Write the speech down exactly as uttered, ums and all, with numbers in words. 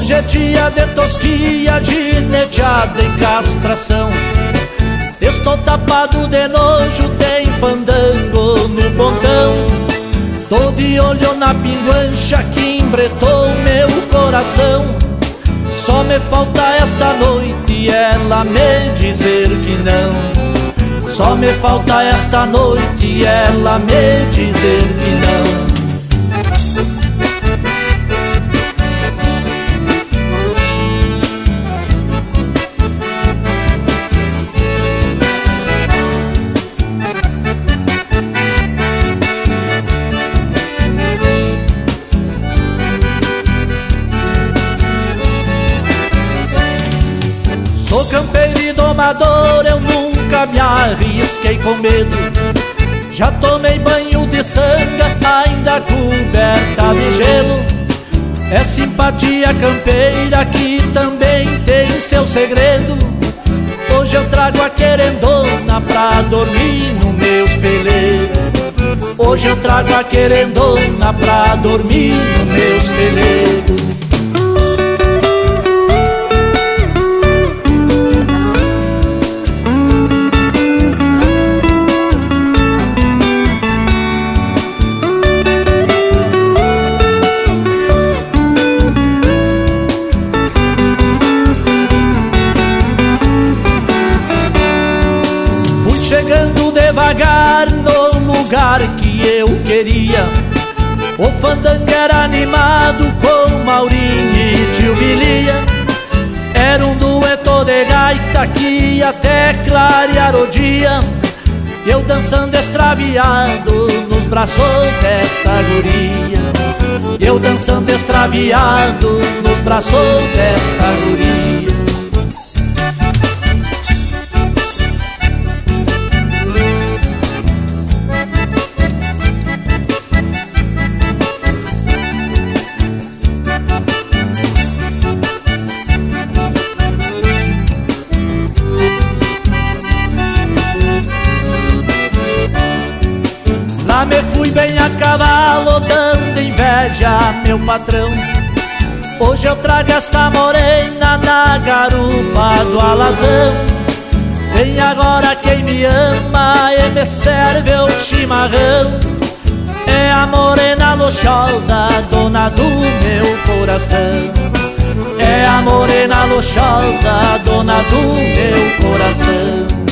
Hoje é dia de tosquia, de neteada e castração. Estou tapado de nojo, tem fandango no pontão. Tô de olho na pinguancha que embretou meu coração. Só me falta esta noite ela me dizer que não. Só me falta esta noite ela me dizer que não. Sou campeiro e domador, eu nunca me arrisquei com medo. Já tomei banho de sanga, ainda coberta de gelo. É simpatia campeira que também tem seu segredo. Hoje eu trago a querendona pra dormir no meu espelho. Hoje eu trago a querendona pra dormir no meu espelho. Chegando devagar no lugar que eu queria. O fandango era animado com Maurinho e Tio Bilia. Era um dueto de gaita que ia até clarear o dia. Eu dançando extraviado nos braços desta guria. Eu dançando extraviado nos braços desta guria. Lá me fui bem a cavalo, dando inveja a meu patrão. Hoje eu trago esta morena na garupa do alazão. Vem agora quem me ama e me serve o chimarrão. É a morena luxosa, dona do meu coração. É a morena luxosa, dona do meu coração.